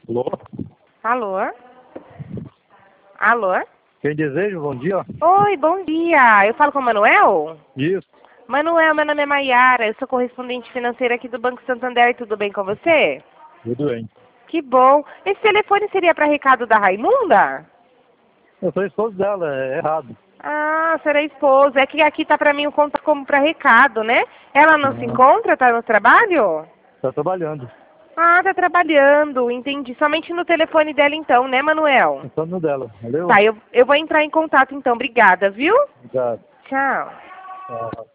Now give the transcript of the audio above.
Alô? Alô? Alô? Quem deseja, bom dia. Oi, bom dia. Eu falo com o Manuel? Isso, Manuel, meu nome é Maiara, eu sou correspondente financeira aqui do Banco Santander, tudo bem com você? tudo bem. Que bom. Esse telefone seria para recado da Raimunda? Eu sou esposo dela, é errado. Ah, será esposa. É que aqui tá para mim o contato como para recado, né? Ela não se Ah, encontra, tá no trabalho? tá trabalhando. Ah, tá trabalhando, entendi. Somente no telefone dela então, né, Manuel? Tá no dela, valeu? Tá, eu vou entrar em contato então. Obrigada, viu? Obrigado. Tchau. Tchau.